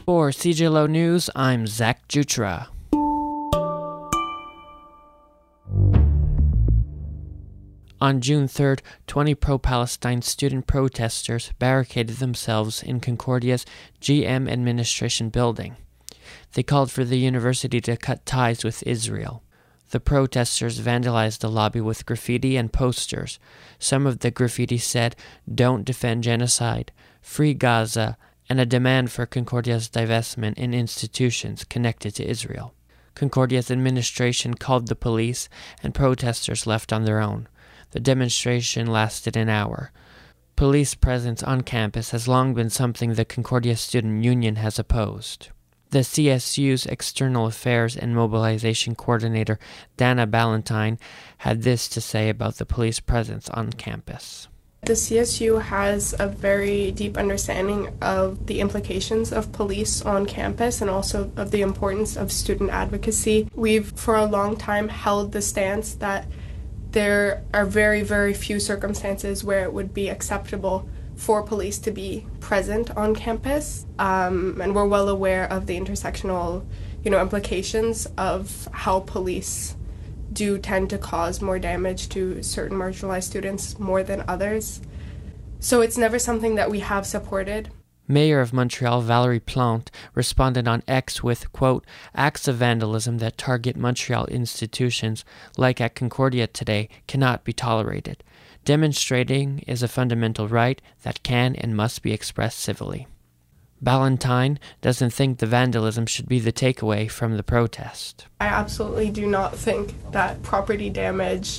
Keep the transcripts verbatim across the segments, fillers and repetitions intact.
For C J L O News, I'm Zach Jutra. On June third, twenty pro-Palestine student protesters barricaded themselves in Concordia's G M Administration building. They called for the university to cut ties with Israel. The protesters vandalized the lobby with graffiti and posters. Some of the graffiti said, "Don't defend genocide," "Free Gaza," and a demand for Concordia's divestment in institutions connected to Israel. Concordia's administration called the police, and protesters left on their own. The demonstration lasted an hour. Police presence on campus has long been something the Concordia Student Union has opposed. The C S U's External Affairs and Mobilization Coordinator, Dana Ballantyne, had this to say about the police presence on campus. The C S U has a very deep understanding of the implications of police on campus and also of the importance of student advocacy. We've, for a long time, held the stance that there are very, very few circumstances where it would be acceptable for police to be present on campus, um, and we're well aware of the intersectional, you know, implications of how police do tend to cause more damage to certain marginalized students more than others. So it's never something that we have supported. Mayor of Montreal Valerie Plante responded on X with, quote, "Acts of vandalism that target Montreal institutions, like at Concordia today, cannot be tolerated. Demonstrating is a fundamental right that can and must be expressed civilly." Ballantyne doesn't think the vandalism should be the takeaway from the protest. I absolutely do not think that property damage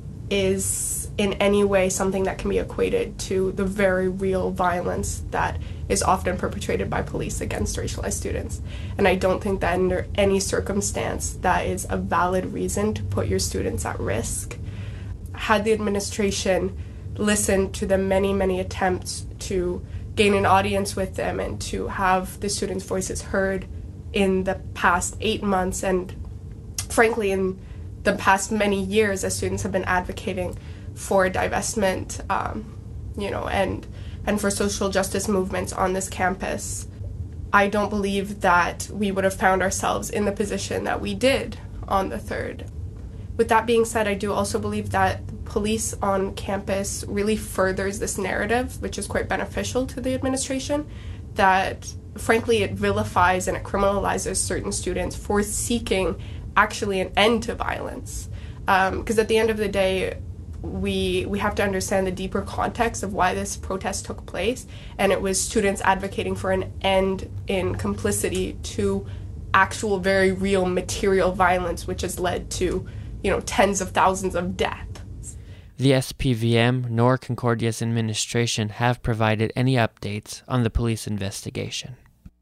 is in any way something that can be equated to the very real violence that is often perpetrated by police against racialized students. And I don't think that under any circumstance that is a valid reason to put your students at risk. Had the administration listened to the many, many attempts to gain an audience with them and to have the students' voices heard in the past eight months and frankly in the past many years as students have been advocating for divestment, um, you know, and and for social justice movements on this campus, I don't believe that we would have found ourselves in the position that we did on the third. With that being said, I do also believe that the police on campus really furthers this narrative, which is quite beneficial to the administration, that frankly it vilifies and it criminalizes certain students for seeking actually an end to violence. Because um, at the end of the day, we we have to understand the deeper context of why this protest took place, and it was students advocating for an end in complicity to actual very real material violence, which has led to, you know, tens of thousands of deaths. The S P V M nor Concordia's administration have provided any updates on the police investigation.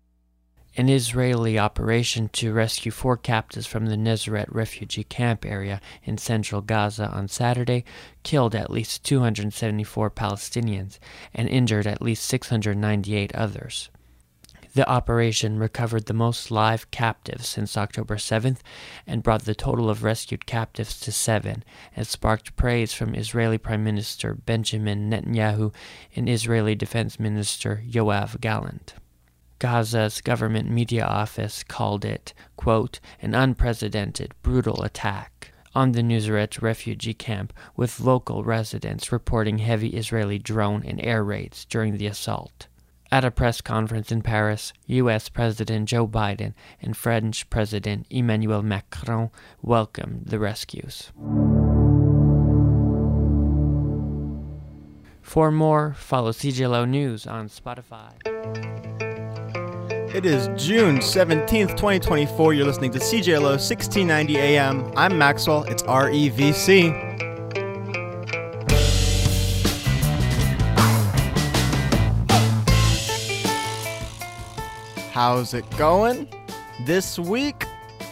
An Israeli operation to rescue four captives from the Nazareth refugee camp area in central Gaza on Saturday killed at least two hundred seventy-four Palestinians and injured at least six hundred ninety-eight others. The operation recovered the most live captives since October seventh and brought the total of rescued captives to seven, and sparked praise from Israeli Prime Minister Benjamin Netanyahu and Israeli Defense Minister Yoav Gallant. Gaza's government media office called it, quote, "an unprecedented, brutal attack" on the Nusret refugee camp, with local residents reporting heavy Israeli drone and air raids during the assault. At a press conference in Paris, U S President Joe Biden and French President Emmanuel Macron welcomed the rescues. For more, follow C J L O News on Spotify. It is June seventeenth, twenty twenty-four. You're listening to C J L O sixteen ninety A M. I'm Maxwell. It's R E V C. How's it going this week?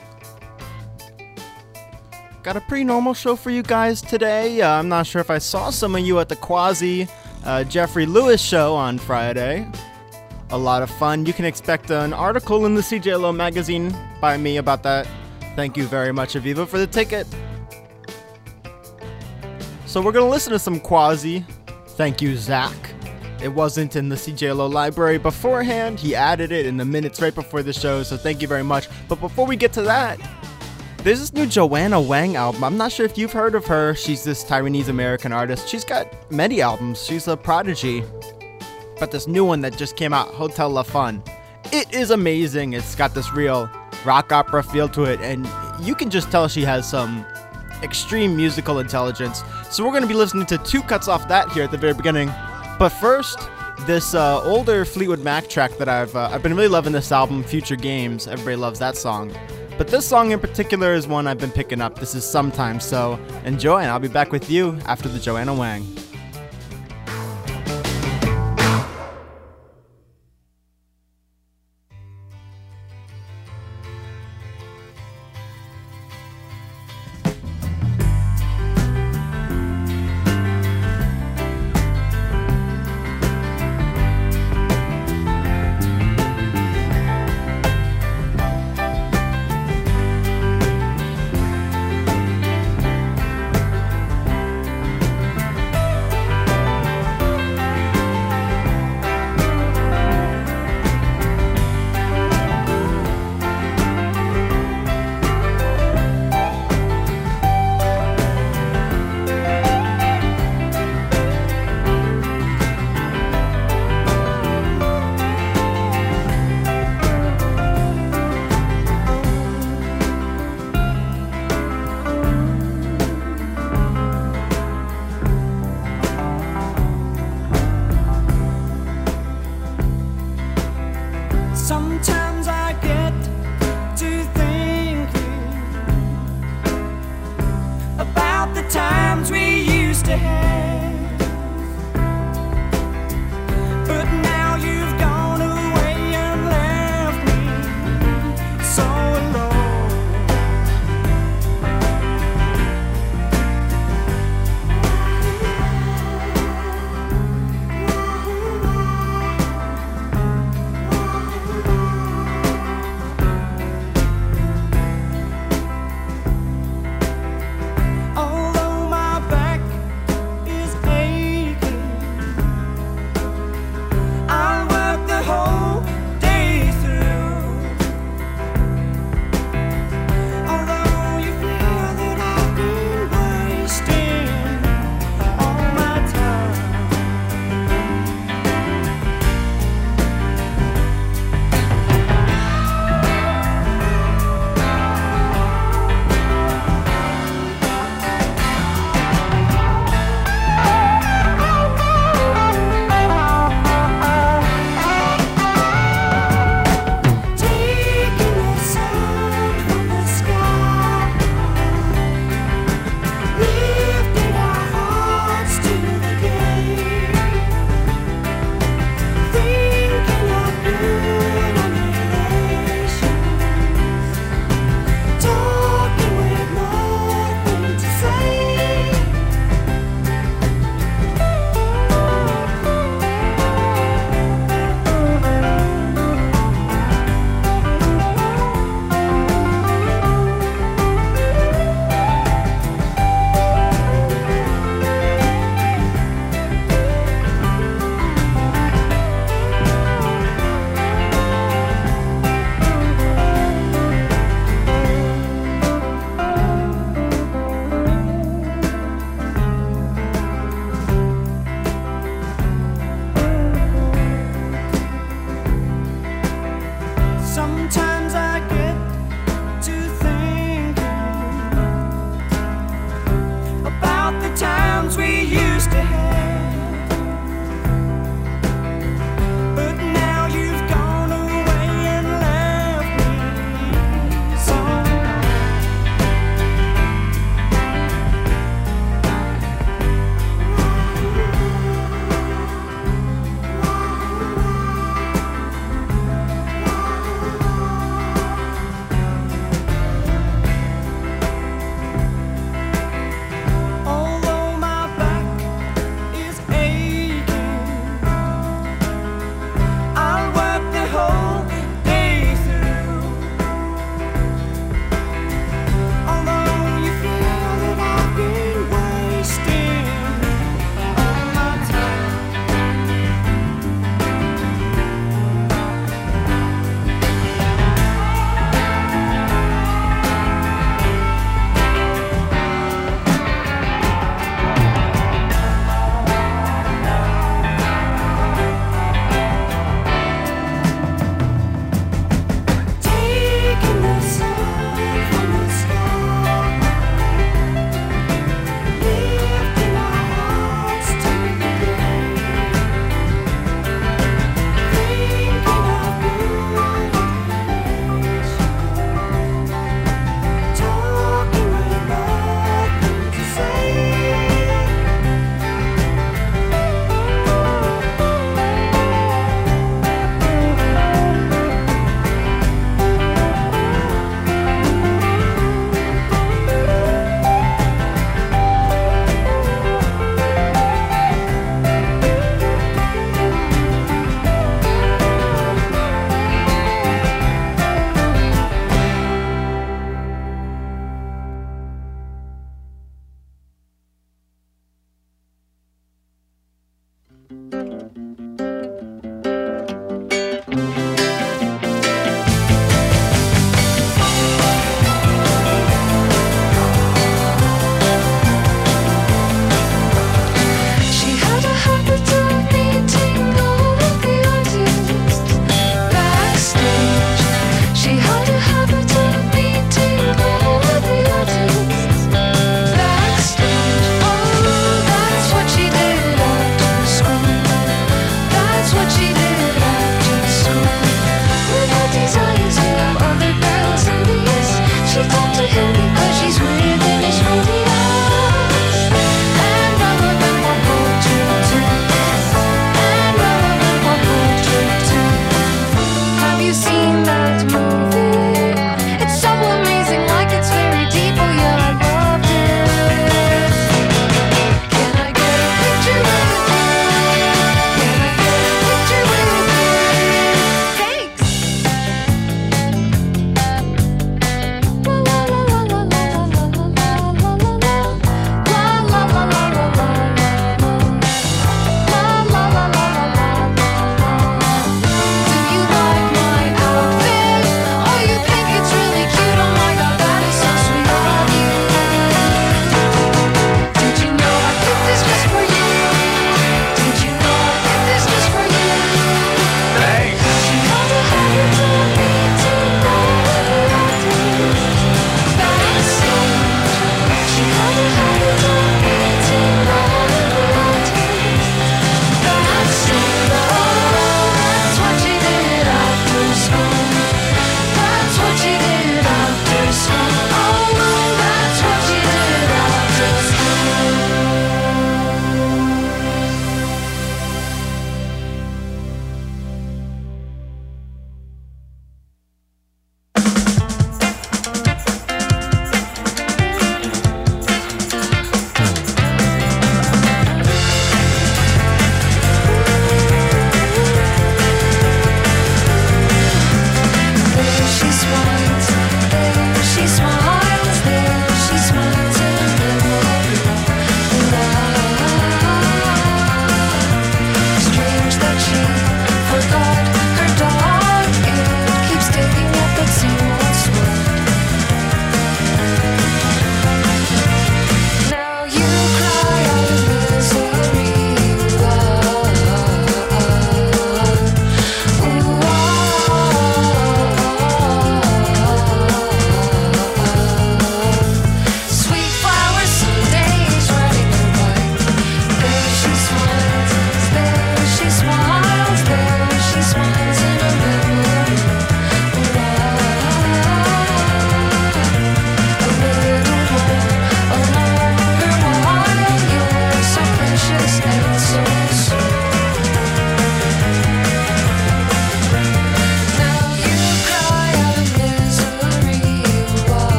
Got a pretty normal show for you guys today. Uh, I'm not sure if I saw some of you at the Quasi uh, Jeffrey Lewis show on Friday. A lot of fun. You can expect an article in the C J L O magazine by me about that. Thank you very much, Aviva, for the ticket. So we're going to listen to some Quasi. Thank you, Zach. It wasn't in the C J L O library beforehand. He added it in the minutes right before the show, so thank you very much. But before we get to that, there's this new Joanna Wang album. I'm not sure if you've heard of her. She's this Taiwanese American artist. She's got many albums. She's a prodigy. But this new one that just came out, Hotel La Fun, it is amazing. It's got this real rock opera feel to it, and you can just tell she has some extreme musical intelligence. So we're going to be listening to two cuts off that here at the very beginning. But first, this uh, older Fleetwood Mac track that I've uh, I've been really loving this album, Future Games. Everybody loves that song. But this song in particular is one I've been picking up. This is Sometimes, so enjoy, and I'll be back with you after the Joanna Wang.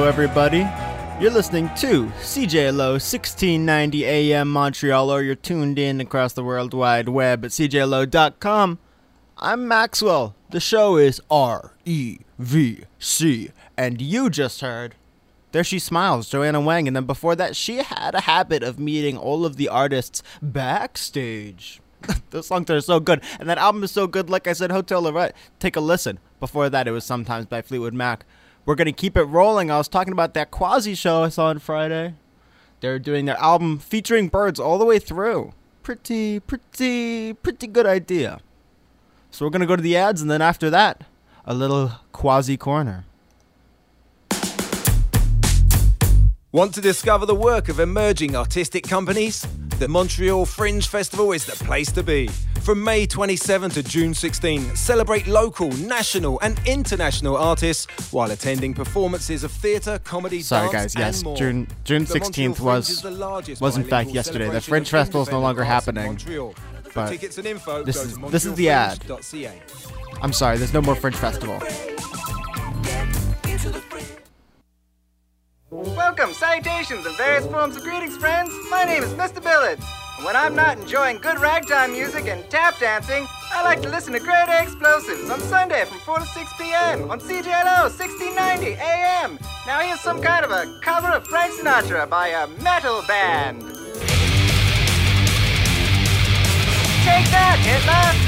Hello, everybody. You're listening to C J L O sixteen ninety A M Montreal, or you're tuned in across the World Wide Web at C J L O dot com. I'm Maxwell. The show is R E V C, and you just heard There She Smiles, Joanna Wang, and then before that, she had a habit of meeting all of the artists backstage. Those songs are so good, and that album is so good. Like I said, Hotel Lorette, take a listen. Before that, it was Sometimes by Fleetwood Mac. We're going to keep it rolling. I was talking about that Quasi show I saw on Friday. They're doing their album featuring birds all the way through. Pretty, pretty, pretty good idea. So we're going to go to the ads, and then after that, a little Quasi Corner. Want to discover the work of emerging artistic companies? The Montreal Fringe Festival is the place to be. From May twenty-seventh to June sixteenth, celebrate local, national and international artists while attending performances of theatre, comedy, Sorry dance guys, yes, and more. June June sixteenth was, was in fact yesterday. The Fringe Festival is no longer happening. But tickets and info, this go is to this is the ad. montreal fringe dot c a. I'm sorry, there's no more Fringe Festival. Welcome, salutations, and various forms of greetings, friends. My name is Mister Billets, and when I'm not enjoying good ragtime music and tap dancing, I like to listen to Grade A Explosives on Sunday from four to six p.m. on C J L O sixteen ninety A M. Now here's some kind of a cover of Frank Sinatra by a metal band. Take that, Hitler!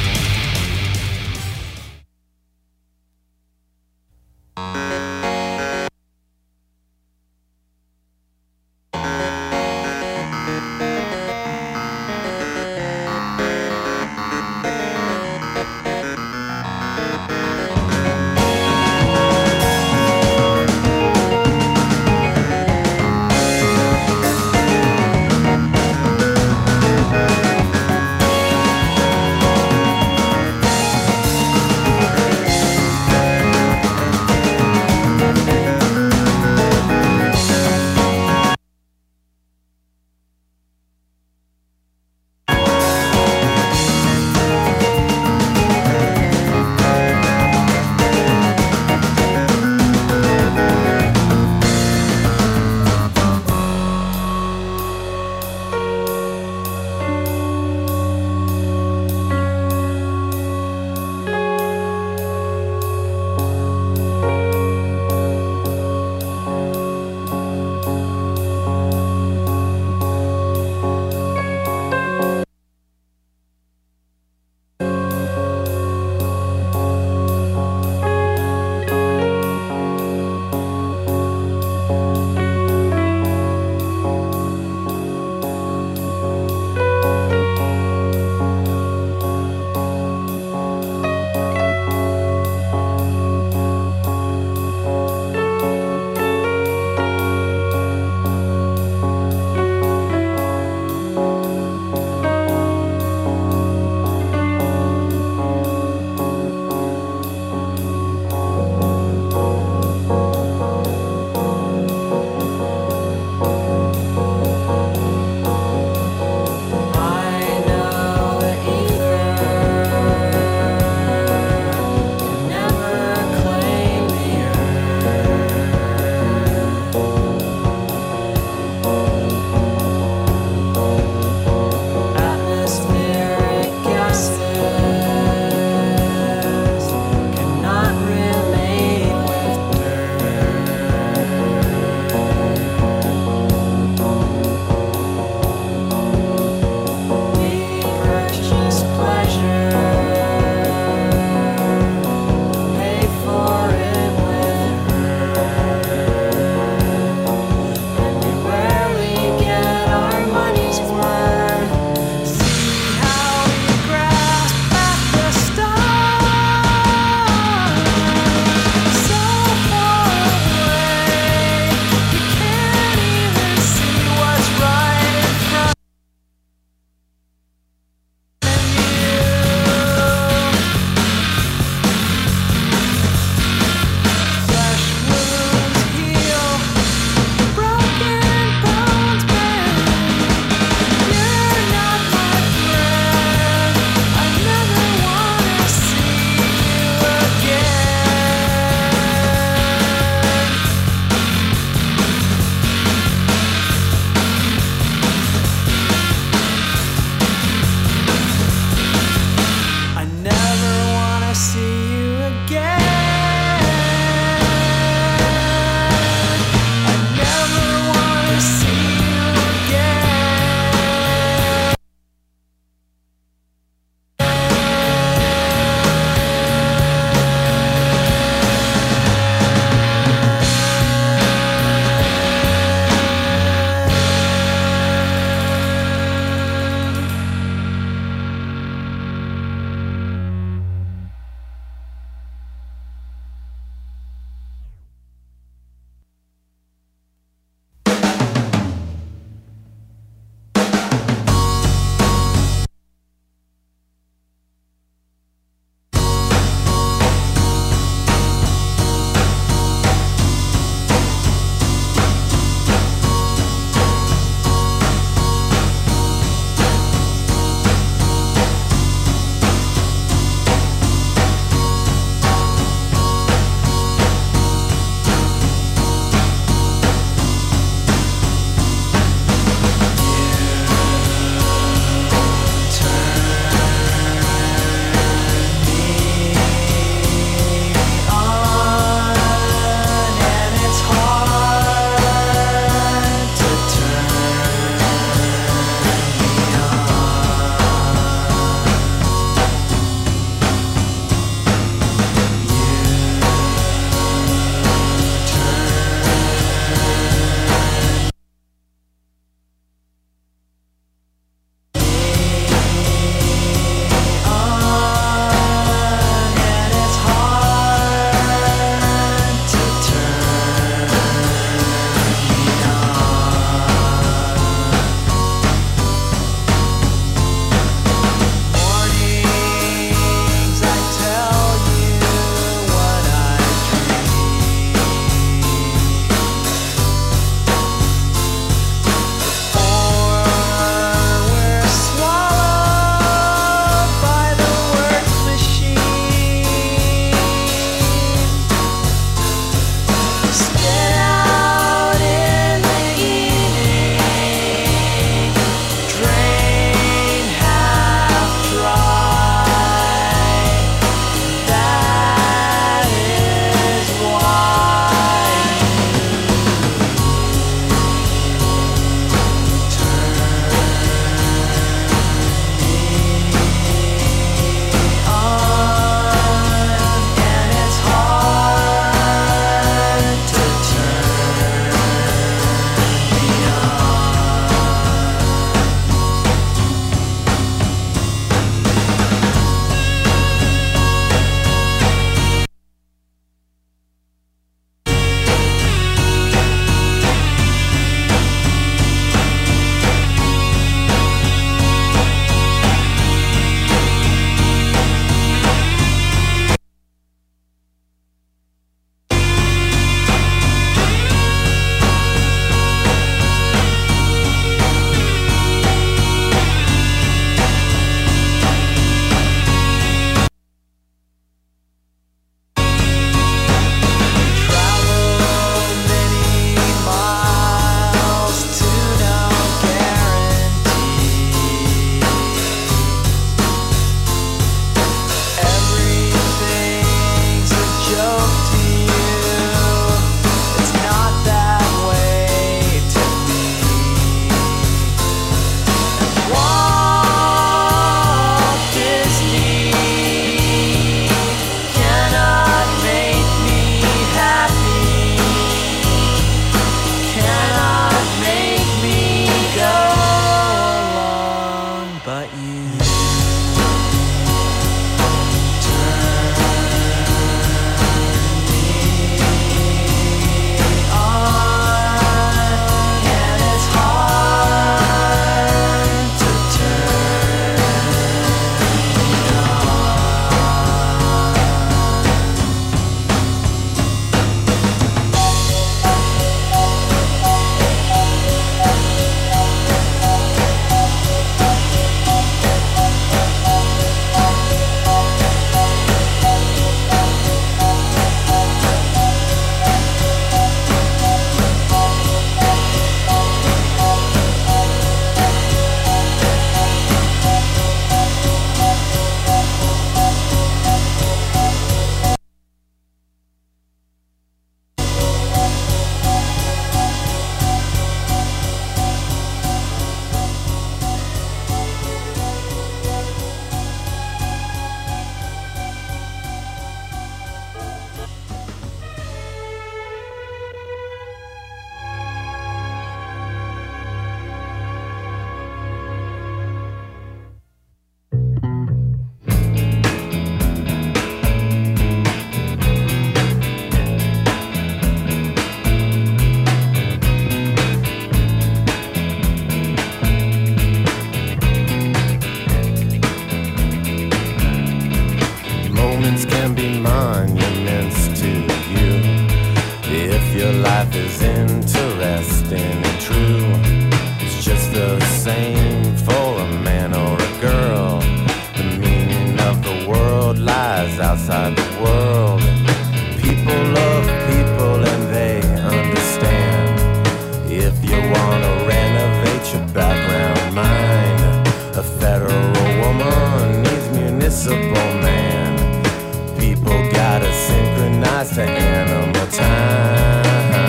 destiny true. It's just the same for a man or a girl. The meaning of the world lies outside the world. People love people and they understand. If you wanna renovate your background mind, a federal woman needs municipal man. People gotta synchronize to animal time.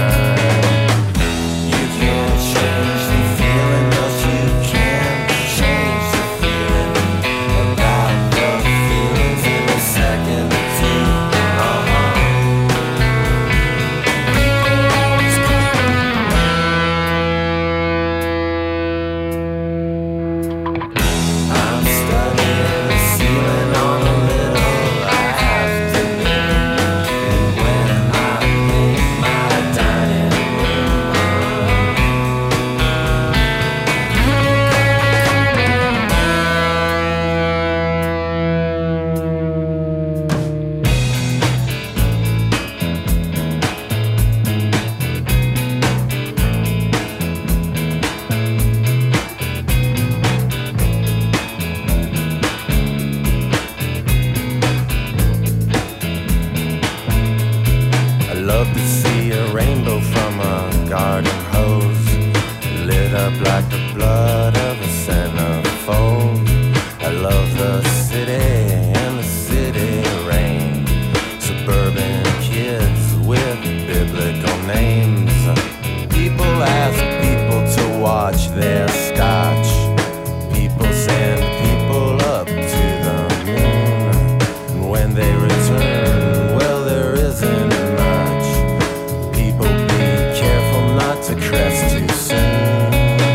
You can't change the feeling, but you can change the feeling about the feelings in a second or two. Uh-huh. People always come. I'm studying the ceiling on a little afternoon, and when I paint my dining I love to see a rainbow from a garden hose, lit up like the blood of a centerfold. I love the city and the city rain, suburban kids with biblical names. People ask people to watch their scotch. People send people up to the moon, and when they return, well, there isn't much. People be careful not to crest too soon.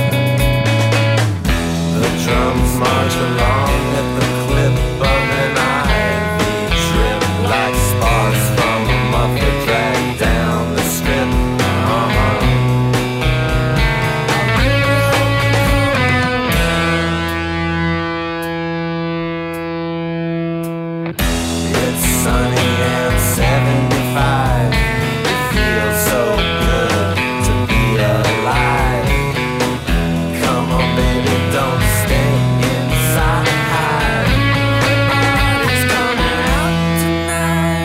The drums march along at the clip of an ivy trip, like sparks from a muffler dragged down the strip. Uh-huh. It's sunny and seventy-five. It feels so good to be alive. Come on, baby, don't stay inside. Everybody's coming out tonight.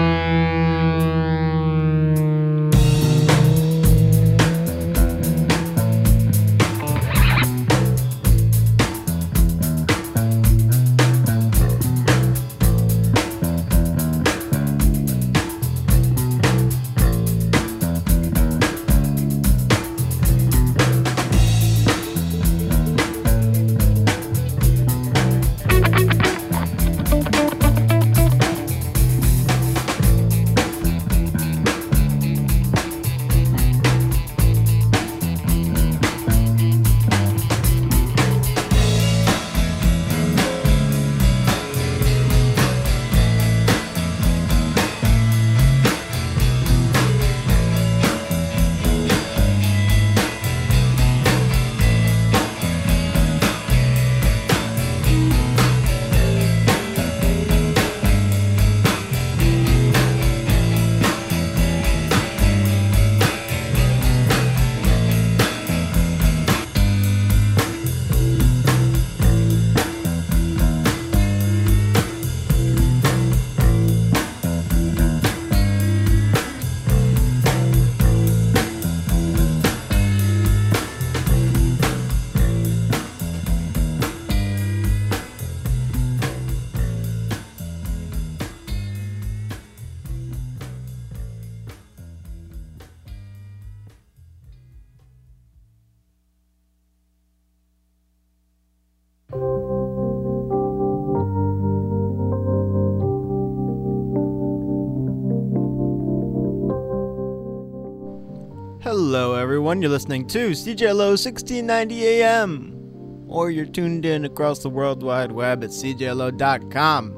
Hello, everyone. You're listening to C J L O sixteen ninety A M, or you're tuned in across the World Wide Web at C J L O dot com.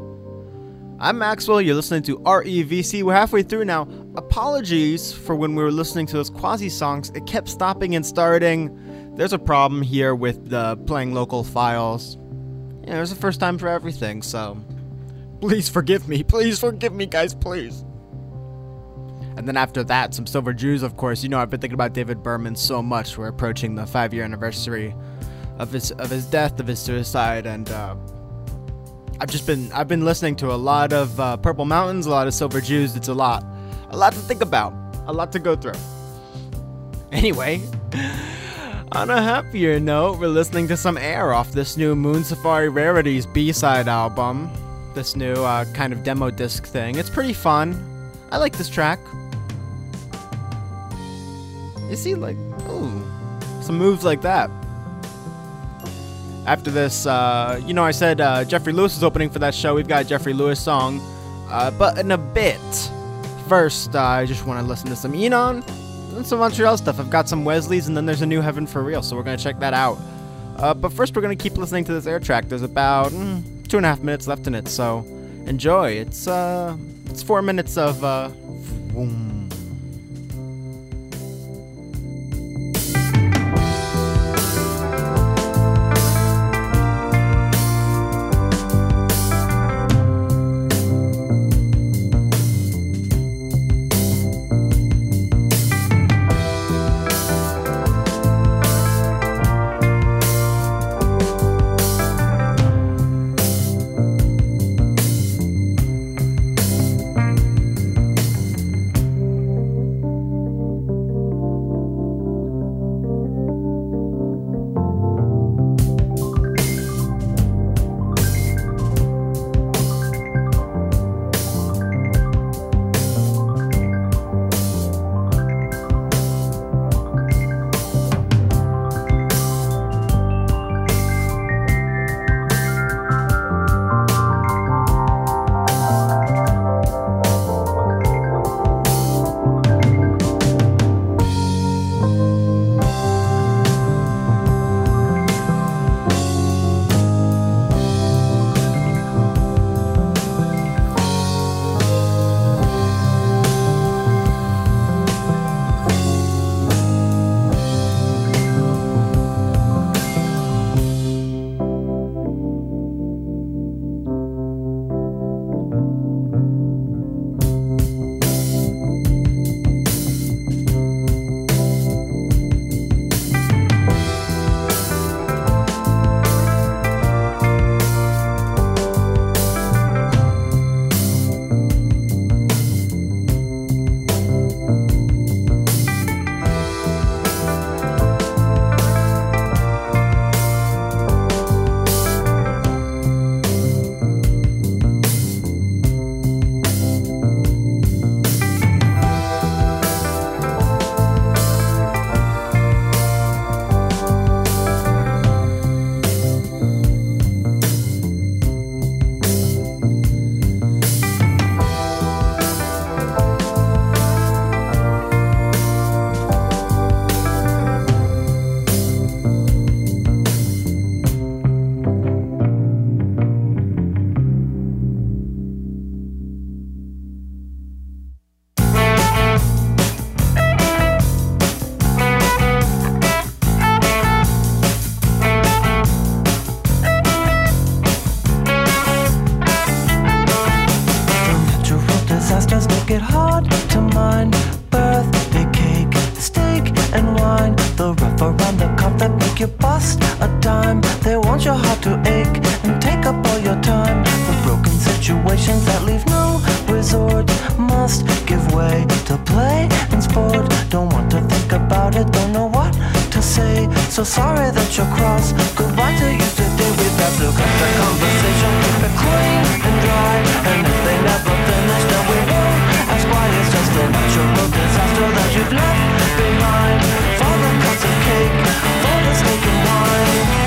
I'm Maxwell. You're listening to R E V C. We're halfway through now. Apologies for when we were listening to those Quasi songs. It kept stopping and starting. There's a problem here with uh, playing local files. You know, it's the first time for everything, so please forgive me. Please forgive me, guys, please. And then after that, some Silver Jews, of course. You know, I've been thinking about David Berman so much. We're approaching the five-year anniversary of his of his death, of his suicide, and uh, I've just been I've been listening to a lot of uh, Purple Mountains, a lot of Silver Jews. It's a lot, a lot to think about, a lot to go through. Anyway, on a happier note, we're listening to some Air off this new Moon Safari Rarities B-side album. This new uh, kind of demo disc thing. It's pretty fun. I like this track. You see, like, ooh, some moves like that. After this, uh, you know, I said uh, Jeffrey Lewis is opening for that show. We've got a Jeffrey Lewis song, uh, but in a bit. First, uh, I just want to listen to some Enon and some Montreal stuff. I've got some Wesley's, and then there's a new Heaven for Real, so we're going to check that out. Uh, but first, we're going to keep listening to this Air track. There's about mm, two and a half minutes left in it, so enjoy. It's uh, it's four minutes of uh, vroom. So sorry that you're cross. Goodbye to you today. We've got to cut the conversation, keep it clean and dry. And if they never finish, then we won't ask why. It's just a natural disaster that you've left behind. For the cups of cake, for the steak and wine.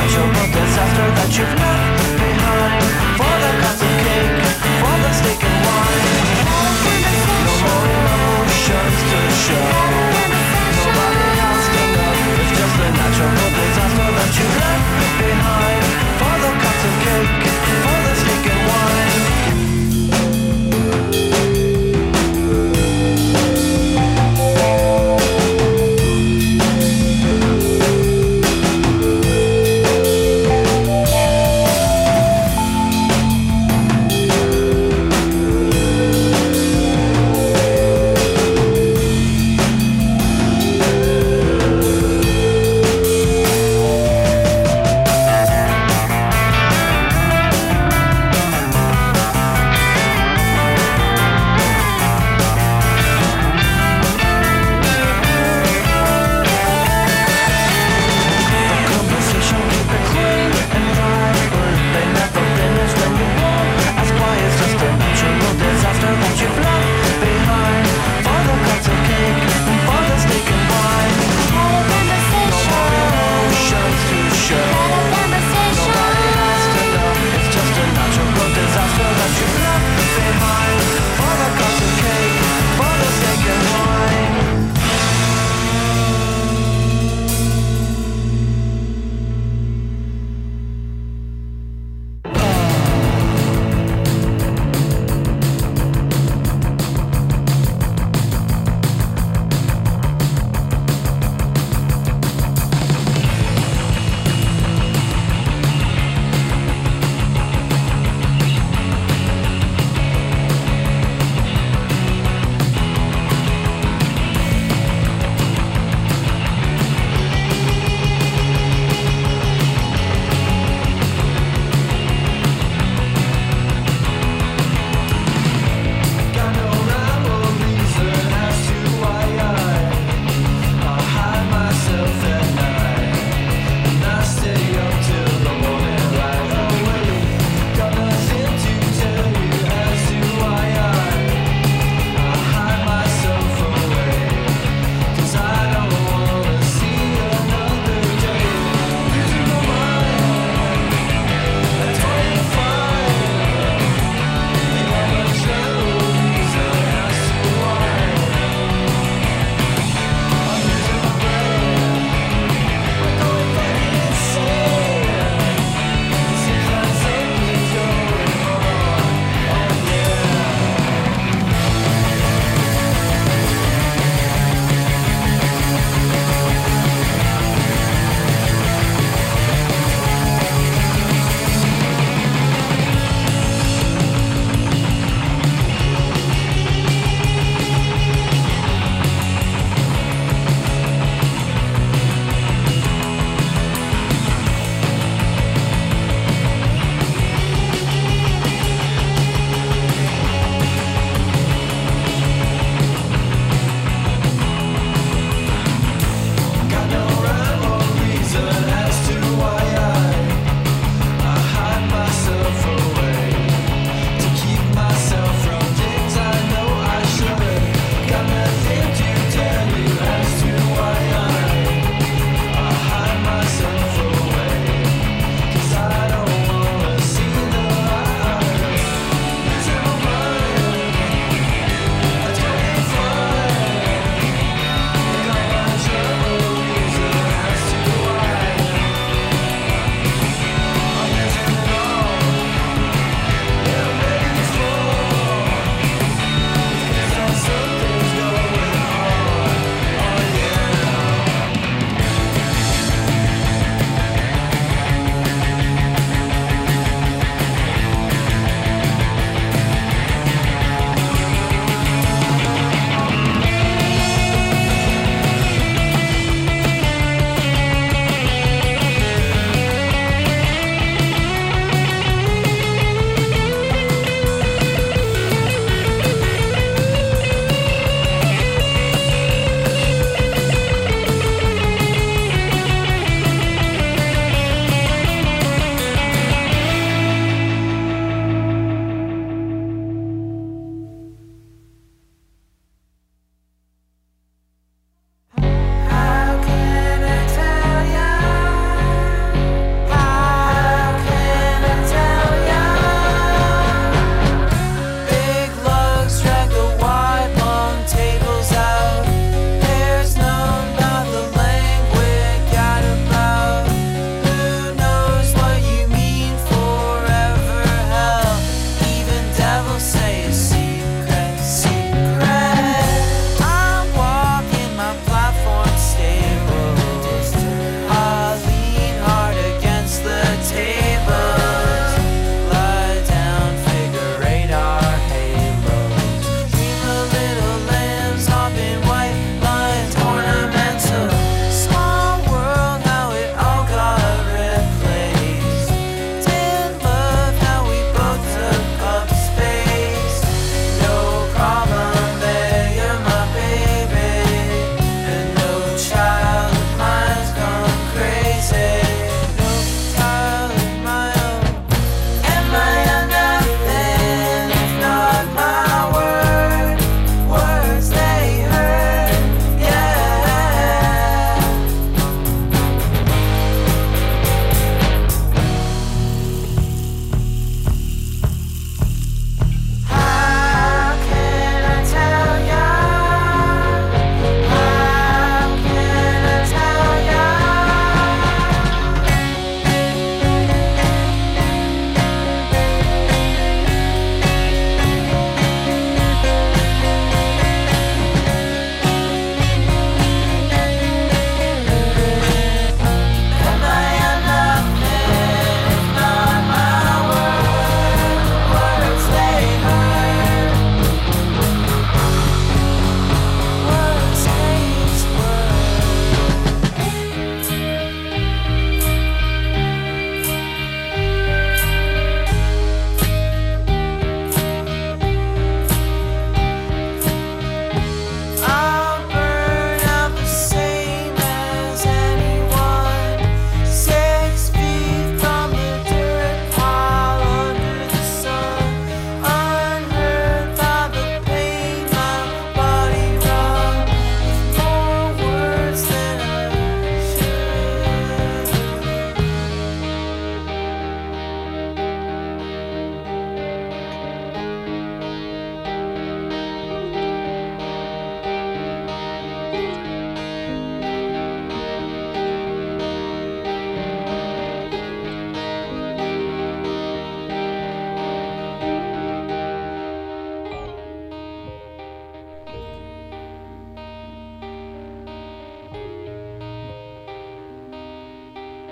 That you've left behind. For the cups of cake, for the steak and wine.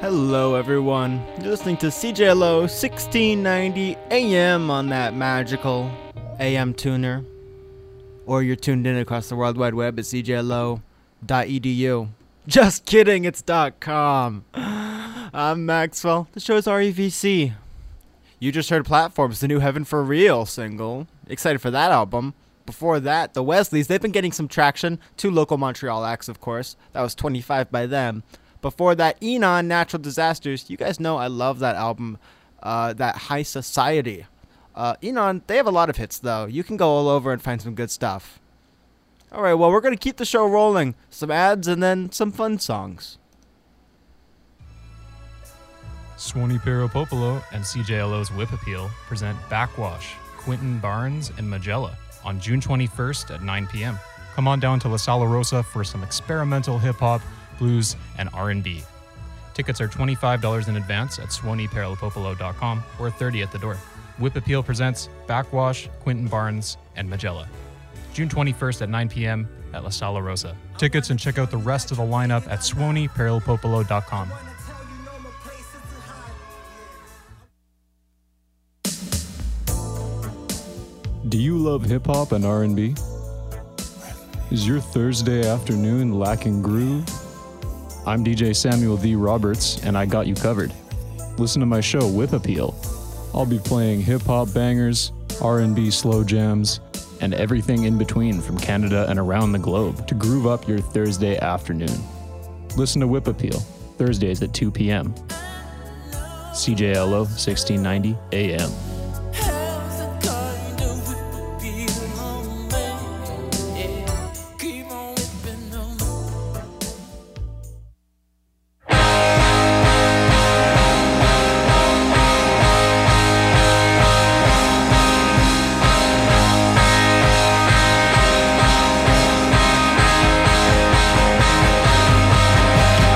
Hello, everyone. You're listening to C J L O sixteen ninety A M on that magical A M tuner. Or you're tuned in across the World Wide Web at c j l o dot e d u. Just kidding, it's .com. I'm Maxwell. The show's R E V C. You just heard Platforms, the new Heaven for Real single. Excited for that album. Before that, the Wesleys, they've been getting some traction. Two local Montreal acts, of course. That was twenty-five by them. Before that, Enon, Natural Disasters. You guys know I love that album, uh, that High Society. Uh, Enon, they have a lot of hits, though. You can go all over and find some good stuff. All right, well, we're going to keep the show rolling. Some ads and then some fun songs. Swanee Peropopolo and C J L O's Whip Appeal present Backwash, Quentin Barnes, and Magella on June twenty-first at nine p.m. Come on down to La Sala Rosa for some experimental hip-hop, blues, and R and B. Tickets are twenty-five dollars in advance at swanee peropopolo dot com or thirty dollars at the door. Whip Appeal presents Backwash, Quentin Barnes, and Magella. June twenty-first at nine p.m. at La Sala Rosa. Tickets and check out the rest of the lineup at swanee peropopolo dot com. Do you love hip-hop and R and B? Is your Thursday afternoon lacking groove? I'm D J Samuel D. Roberts, and I got you covered. Listen to my show, Whip Appeal. I'll be playing hip-hop bangers, R and B slow jams, and everything in between from Canada and around the globe to groove up your Thursday afternoon. Listen to Whip Appeal, Thursdays at two p.m. C J L O sixteen ninety A M.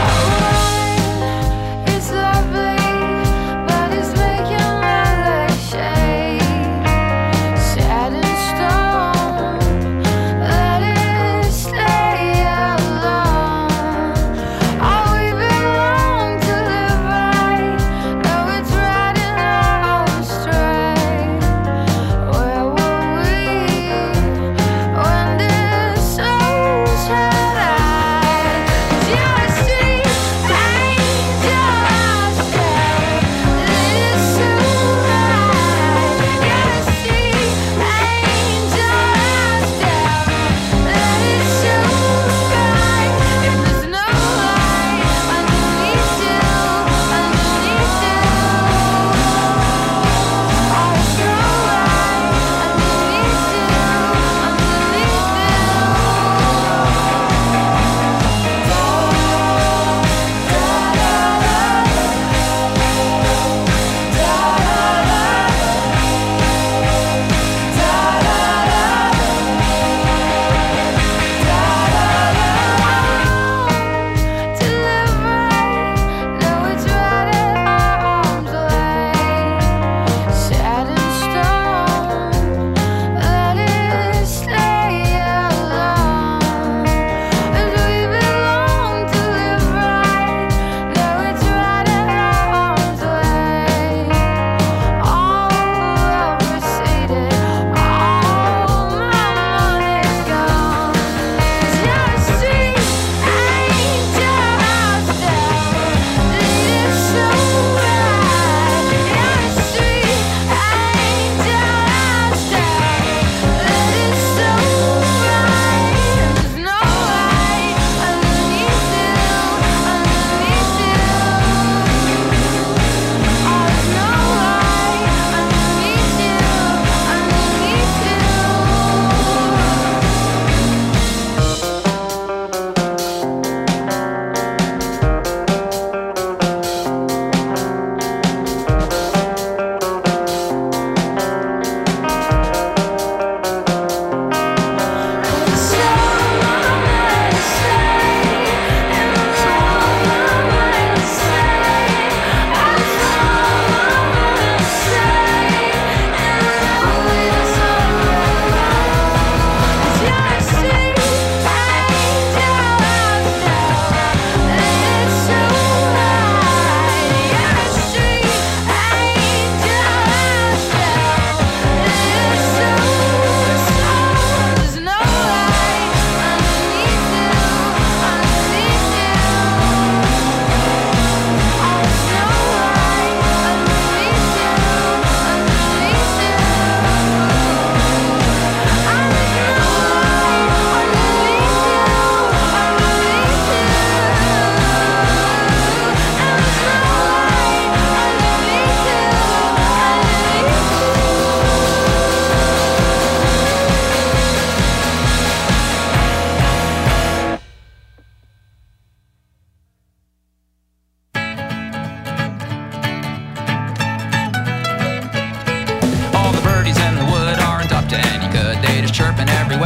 It's lovely, but it's making my legs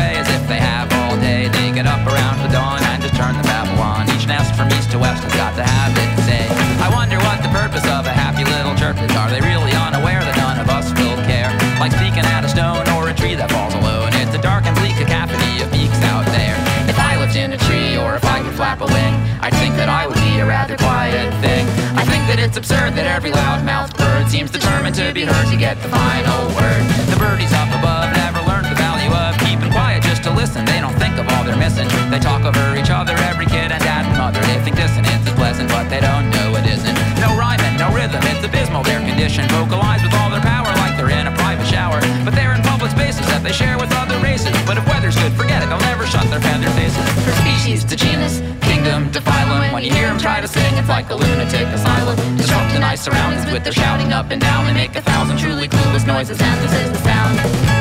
play as if they have all day. They get up around the dawn and just turn the babble on. Each nest from east to west has got to have it to say. I wonder what the purpose of a happy little chirp is. Are they really unaware that none of us will care? Like speaking at a stone or a tree that falls alone. It's a dark and bleak cacophony of beaks out there. If I lived in a tree or if I could flap a wing, I'd think that I would be a rather quiet thing. I think that it's absurd that every loud-mouthed bird seems determined to be heard to get the final word. The birdies up above never learned the value of keeping quiet just to listen. They don't think of all they're missing. They talk over each other, every kid and dad and mother. They think dissonance is pleasant, but they don't know it isn't. No rhyme and no rhythm, it's abysmal, their condition. Vocalize with all their power like they're in a private shower. But they're in public spaces that they share with other races. But if weather's good, forget it, they'll never shut their feathered faces. From species to genus, kingdom to phylum, when you hear them try to sing, it's like a lunatic asylum. Disrupt the nice surroundings with their shouting up and down. They make a thousand truly clueless noises, and this is the sound.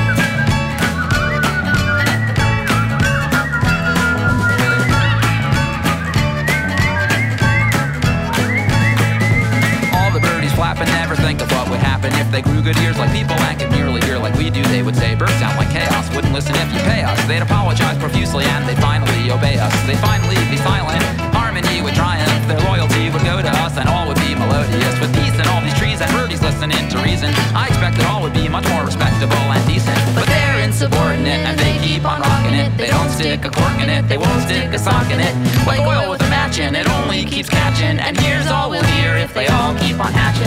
Flap and never think of what would happen if they grew good ears like people and could merely hear like we do. They would say birds sound like chaos, wouldn't listen if you pay us. They'd apologize profusely and they'd finally obey us. They'd finally be silent, harmony would triumph. Their loyalty would go to us and all would be melodious. With peace and all these trees and birdies listening to reason, I expect that all would be much more respectable and decent. But they're insubordinate and they keep on rocking it. They don't stick a cork in it, they won't stick a sock in it. Like oil with a match in, it only keeps catching. And here's all we'll hear if they all keep on hatching.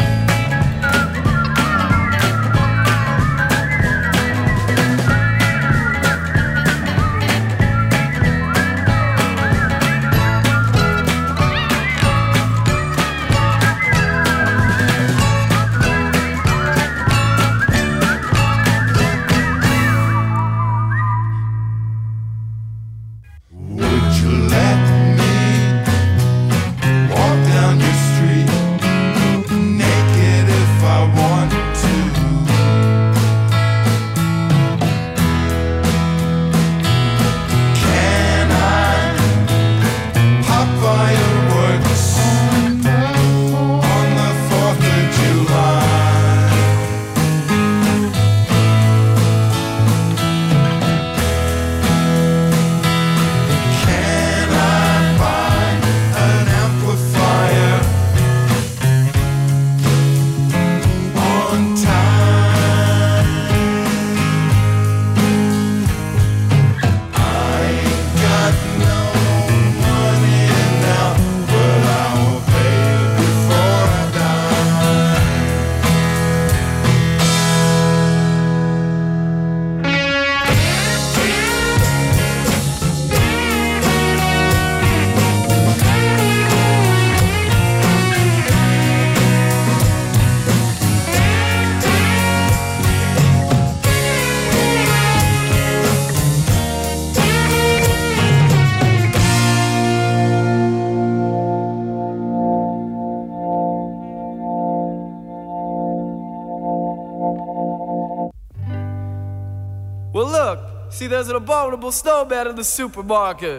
Well, look, see, there's an abominable snowman in the supermarket.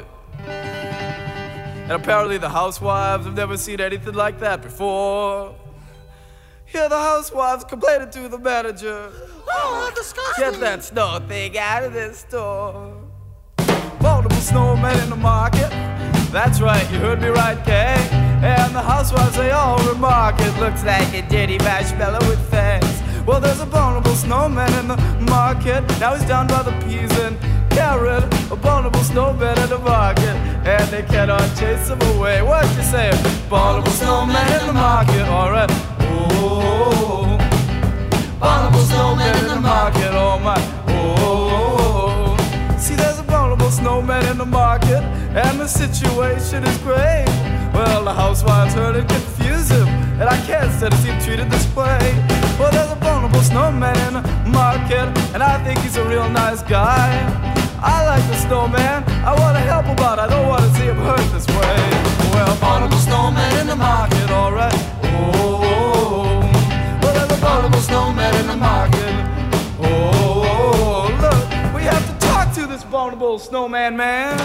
And apparently the housewives have never seen anything like that before. Here the housewives complaining to the manager. Oh, disgusting. Get that snow thing out of this store. Abominable snowman in the market. That's right, you heard me right, gang. And the housewives, they all remark it. Looks like a dirty marshmallow with fangs. Well, there's a abominable snowman in the market. Now he's down by the peas and carrot. Abominable snowman in the market, and they cannot chase him away. What you say? Abominable snowman in the market, alright. Oh, abominable snowman in the market, oh my. Oh, see, there's a abominable snowman in the market, and the situation is great. Well, the housewives heard it confuse him, and I can't stand to see him treated this way. Well, there's a abominable snowman in the market, and I think he's a real nice guy. I like the snowman, I want to help him out, I don't want to see him hurt this way. Well, abominable snowman in the market, alright. Oh, well, there's a abominable snowman in the market. Oh, look, we have to talk to this abominable snowman man.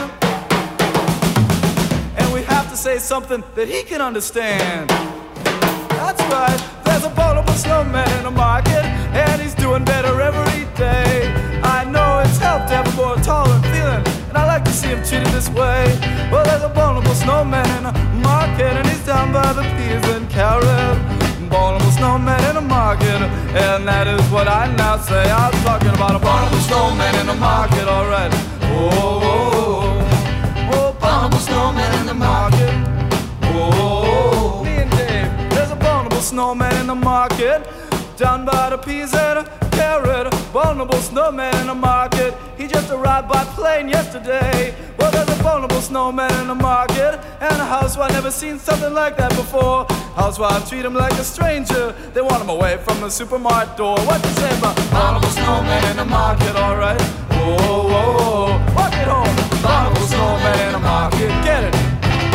And we have to say something that he can understand. That's right, there's a abominable snowman in the market, and he's doing better every day. I know it's helped to have a more tolerant feeling, and I like to see him treated this way. Well, there's a vulnerable snowman in the market, and he's down by the peas and carrot. Vulnerable snowman in the market, and that is what I now say. I'm talking about a vulnerable snowman in the market, alright. Oh, oh, oh, oh, vulnerable snowman in the market. Oh, me and Dave, there's a vulnerable snowman in the market, down by the peas and carrot. Vulnerable snowman in the market, he just arrived by plane yesterday. Well, there's a vulnerable snowman in the market, and a housewife never seen something like that before. Housewife treat him like a stranger, they want him away from the supermarket door. What you say about vulnerable snowman in the market, alright? Oh, oh, oh, walk it home. Vulnerable snowman in the market, get it.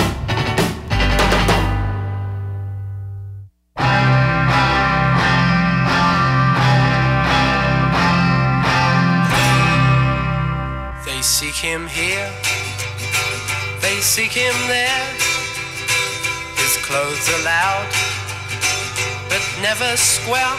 They seek him here, they seek him there. His clothes are loud, but never square.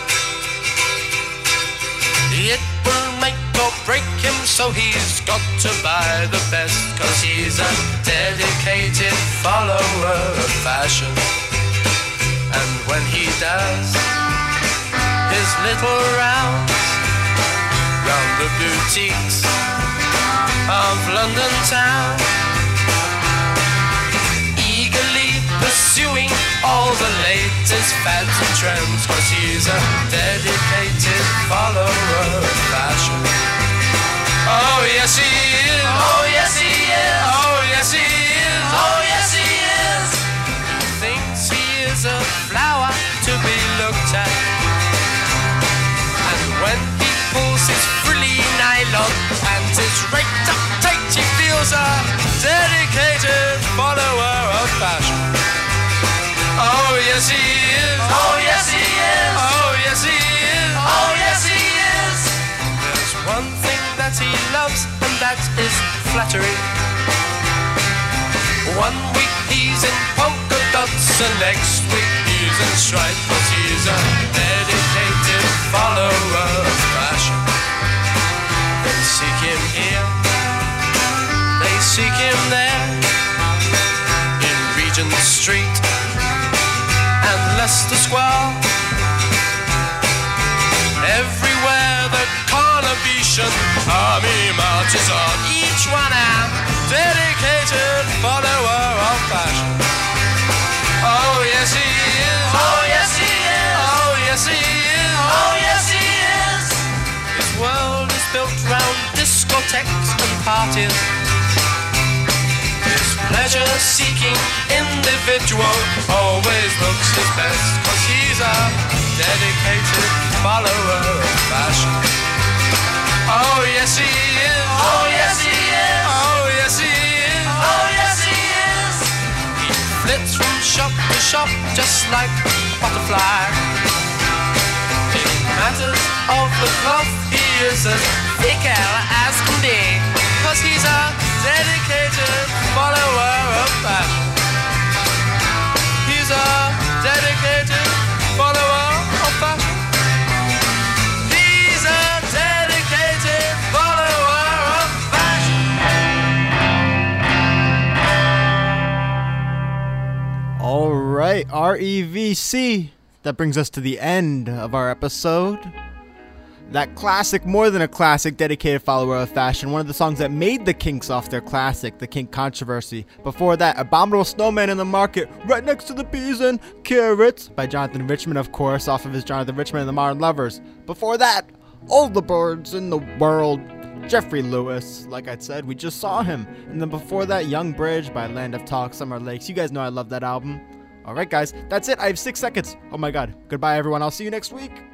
It will make or break him, so he's got to buy the best, 'cause he's a dedicated follower of fashion. And when he does his little rounds round the boutiques of London town, eagerly pursuing all the latest fads and trends, 'cause he's a dedicated follower of fashion. Oh yes he is, oh yes he is, oh yes he is, oh yes he is. He thinks he is a flower to be looked at, and when he pulls his frilly nylon and his raked up tight, he feels a dedicated follower of fashion. Oh yes he is, oh yes he is, oh yes he is, oh yes he is. There's one thing that he loves, and that is flattery. One week he's in polka dots, and next week he's in stripes, 'cause he's a dedicated follower of fashion. They seek him here, they seek him there, in Regent Street and Leicester Square. Everywhere the Carnation army marches on, each one a dedicated follower of fashion. Oh yes he is, oh yes he is, oh yes he is, oh yes he is. His world is built round discotheques and parties. His pleasure-seeking individual always looks his best, 'cause he's a dedicated follower of fashion. Oh yes he is, oh yes he is, oh yes he is, oh yes he is. He flits from shop to shop just like a butterfly. In matters of the cloth he is as fickle as can be, 'cause he's a dedicated follower of fashion. He's a dedicated follower of fashion. He's a dedicated follower of fashion. All right, R E V C. That brings us to the end of our episode. That classic, more than a classic, dedicated follower of fashion. One of the songs that made the Kinks off their classic, The Kink Controversy. Before that, Abominable Snowman in the Market, right next to the peas and carrots, by Jonathan Richman, of course, off of his Jonathan Richman and the Modern Lovers. Before that, All the Birds in the World, Jeffrey Lewis. Like I said, we just saw him. And then before that, Young Bridge by Land of Talk, Summer Lakes. You guys know I love that album. Alright guys, that's it. I have six seconds. Oh my god. Goodbye everyone. I'll see you next week.